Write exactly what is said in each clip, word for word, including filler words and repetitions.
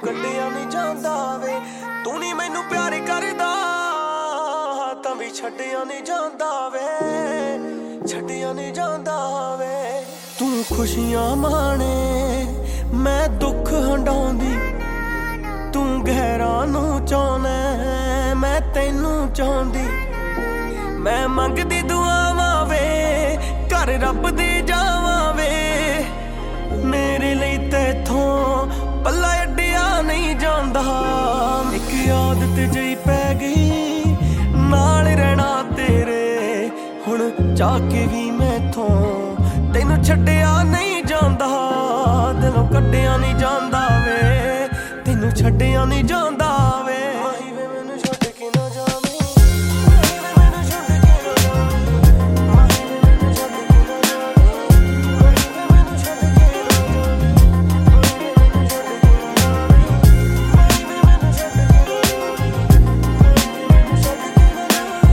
ਕੱਢਿਆ ਨਹੀਂ ਜਾਂਦਾ ਵੇ। ਤੂੰ ਨਹੀਂ ਮੈਨੂੰ ਪਿਆਰ ਕਰਦਾ ਤਾਂ ਵੀ ਛੱਡਿਆ ਨਹੀਂ ਜਾਂਦਾ ਵੇ, ਛੱਡਿਆ ਨਹੀਂ ਜਾਂਦਾ ਵੇ। ਤੂੰ ਖੁਸ਼ੀਆਂ ਮਾਣੇ ਮੈਂ ਦੁੱਖ ਹੰਡਾਉਂਦੀ, ਤੂੰ ਗਹਿਰਾਂ ਨੂੰ ਚਾਹੁੰਦਾ ਮੈਂ ਤੈਨੂੰ ਚਾਹੁੰਦੀ। ਮੈਂ ਮੰਗਦੀ ਦੁਆਵਾਂ ਵੇ ਘਰ ਰੱਬ ਦੇ ਜਾਵਾਂ ਵੇ, ਮੇਰੇ ਲਈ ਤੈਥੋਂ ਪੱਲਾ ਅੱਡਿਆ ਨਹੀਂ ਜਾਂਦਾ। ਇੱਕ ਆਦਤ ਜਿਹੀ ਪੈ ਗਈ ਨਾਲ ਰਹਿਣਾ ਤੇਰੇ, ਹੁਣ ਚਾਹ ਕੇ ਵੀ ਮੈਥੋਂ ਤੈਨੂੰ ਛੱਡਿਆ ਨਹੀਂ ਜਾਂਦਾ। ਦਿਲੋਂ ਕੱਢਿਆ ਨਹੀਂ ਜਾਂਦਾ ਵੇ, ਤੈਨੂੰ ਛੱਡਿਆ ਨਹੀਂ ਜਾਂਦਾ ਵੇ। ਮਾਹੀ ਵੇ ਮੈਨੂੰ ਛੱਡ ਕੇ ਨਾ ਜਾਵੇਂ, ਮਾਹੀ ਵੇ ਮੈਨੂੰ ਛੱਡ ਕੇ ਨਾ ਜਾਵੇਂ, ਮਾਹੀ ਵੇ ਮੈਨੂੰ ਛੱਡ ਕੇ ਨਾ ਜਾਵੇਂ, ਮਾਹੀ ਵੇ ਮੈਨੂੰ ਛੱਡ ਕੇ ਨਾ ਜਾਵੇਂ, ਮਾਹੀ ਵੇ ਮੈਨੂੰ ਛੱਡ ਕੇ ਨਾ ਜਾਵੇਂ, ਮਾਹੀ ਵੇ ਮੈਨੂੰ ਛੱਡ ਕੇ ਨਾ ਜਾਵੇਂ, ਮਾਹੀ ਵੇ ਮੈਨੂੰ ਛੱਡ ਕੇ ਨਾ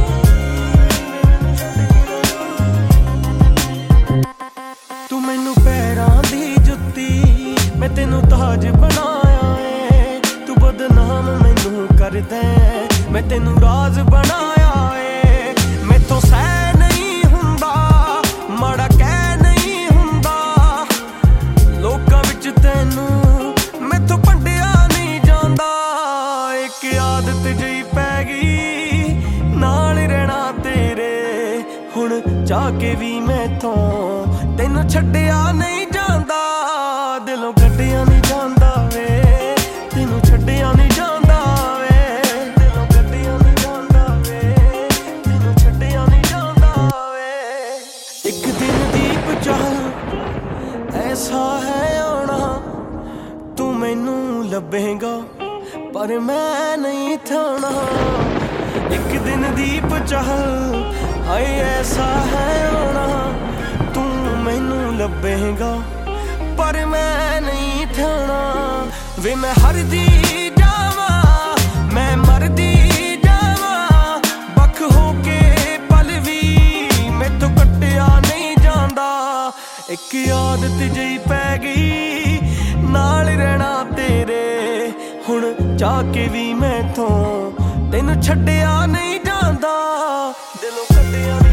ਜਾਵੇਂ। ਤੂੰ ਮੈਨੂੰ ਪੈਰਾਂ ਦੀ ਜੁੱਤੀ ਮੈਂ ਤੈਨੂੰ ਤਾਜ ਬਣਾਇਆ ਏ, ਤੂੰ ਬਦਨਾਮ ਮੈਨੂੰ ਕਰਦਾ ਮੈਂ ਤੈਨੂੰ ਰਾਜ਼ ਬਣਾਇਆ ਏ। ਮੈਥੋਂ ਸਹਿ ਨਹੀਂ ਹੁੰਦਾ ਮਾੜਾ ਕਹਿ ਨਹੀਂ ਹੁੰਦਾ, ਲੋਕਾਂ ਵਿੱਚ ਤੈਨੂੰ ਮੈਥੋਂ ਭੰਡਿਆ ਨਹੀਂ ਜਾਂਦਾ। ਇੱਕ ਆਦਤ ਜਿਹੀ ਪੈ ਗਈ ਨਾਲ ਰਹਿਣਾ ਤੇਰੇ, ਹੁਣ ਚਾਹ ਕੇ ਵੀ ਮੈਥੋਂ ਤੈਨੂੰ ਛੱਡਿਆ ਨਹੀਂ ਜਾਂਦਾ। ਦਿਲੋਂ ਕੱਢਿਆ ਨਹੀਂ ਜਾਂਦਾ ਵੇ, ਤੈਨੂੰ ਛੱਡਿਆ ਨਹੀਂ ਜਾਂਦਾ ਵੇ, ਦਿਲੋਂ ਕੱਢਿਆ ਨਹੀਂ ਜਾਂਦਾ ਵੇ, ਤੈਨੂੰ ਛੱਡਿਆ ਨਹੀਂ ਜਾਂਦਾ ਵੇ। ਇੱਕ ਦਿਨ ਦੀਪ ਚਾਹ ਐਸਾ ਹੈ ਆਉਣਾ, ਤੂੰ ਮੈਨੂੰ ਲੱਭੇਗਾ ਪਰ ਮੈਂ ਨਹੀਂ ਥਾਣਾ। ਇੱਕ ਦਿਨ ਦੀਪ ਚਾਹ ਹਾਏ ਐਸਾ ਹੈ ਆਉਣਾ, ਤੂੰ ਮੈਨੂੰ ਲੱਭੇਗਾ ਪਰ ਮੈਂ ਨਹੀਂ ਥਾਣਾ। ਵੇ ਮੈਂ ਹਰਦੀ ਜਾਵਾਂ ਮੈਂ ਮਰਦੀ ਜਾਵਾਂ, ਵੱਖ ਹੋ ਕੇ ਪਲ ਵੀ ਮੈਥੋਂ ਕੱਟਿਆ ਨਹੀਂ ਜਾਂਦਾ। ਇੱਕ ਆਦਤ ਜਿਹੀ ਪੈ ਗਈ ਨਾਲ ਰਹਿਣਾ ਤੇਰੇ, ਹੁਣ ਚਾਹ ਕੇ ਵੀ ਮੈਥੋਂ ਤੈਨੂੰ ਛੱਡਿਆ ਨਹੀਂ ਜਾਂਦਾ। ਦਿਲੋਂ ਕੱਢਿਆ